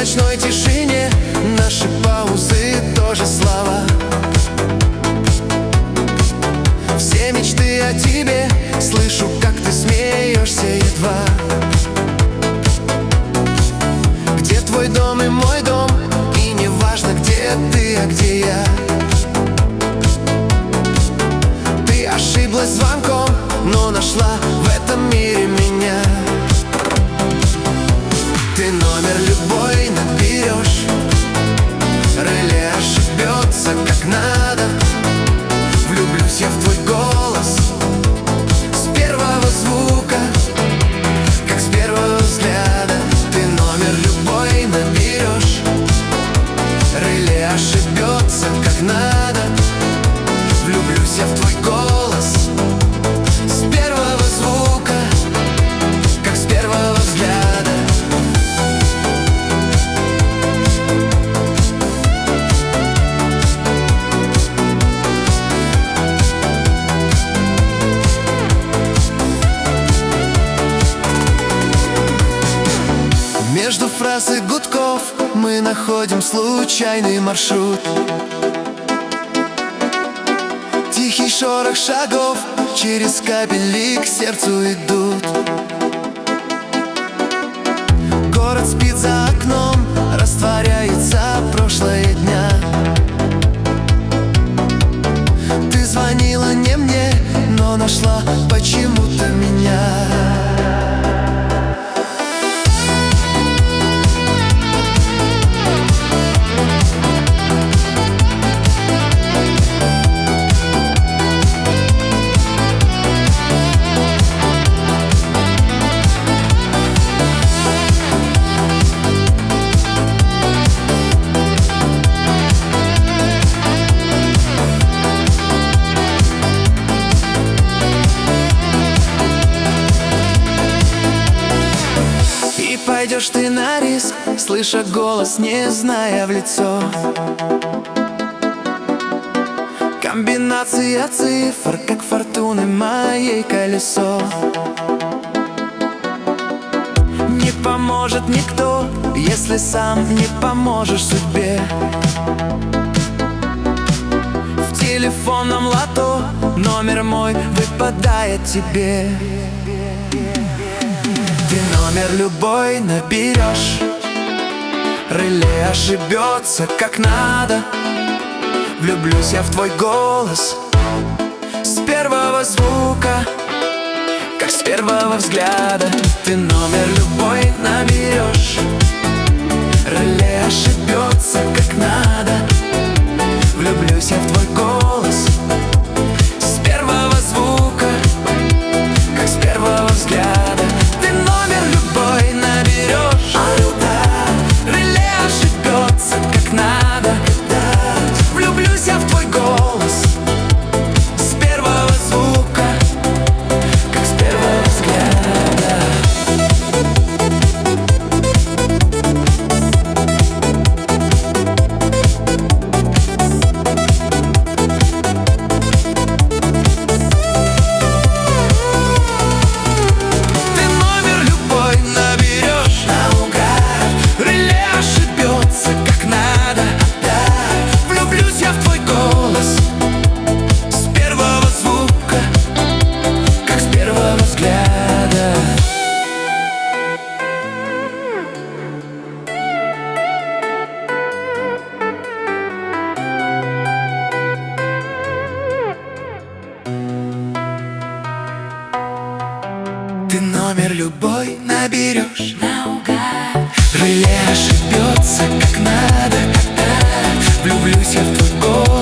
ночной тишине наши паузы тоже слова. Все мечты о тебе слышу, как ты смеешься едва. Где твой дом и мой дом, и не важно, где ты, а где я. Ты ошиблась звонком, но нашла в этом мире меня. Ты номер любой наберешь, реле ошибется как надо. Влюблюсь я в твой голос с первого звука, как с первого взгляда. Ты номер любой наберешь, реле ошибется как надо. Влюблюсь я в твой голос с первого звука, как с первого взгляда. Между фраз и гудков мы находим случайный маршрут. Тихий шорох шагов через кабели к сердцу идут. Город спит за окном, растворяется прошлое дня. Ты звонила не мне, но нашла почему-то меня. Пойдешь ты на риск, слыша голос, не зная в лицо. Комбинация цифр, как фортуны моей колесо. Не поможет никто, если сам не поможешь судьбе. В телефонном лото номер мой выпадает тебе. Ты номер любой наберешь, реле ошибется как надо. Влюблюсь я в твой голос с первого звука, как с первого взгляда. Ты номер любой наберешь, реле ошибется как надо. Влюблюсь я в твой голос с первого звука, как с первого взгляда. Ты номер любой наберешь наугад, реле ошибется как надо. Влюблюсь я в твой голос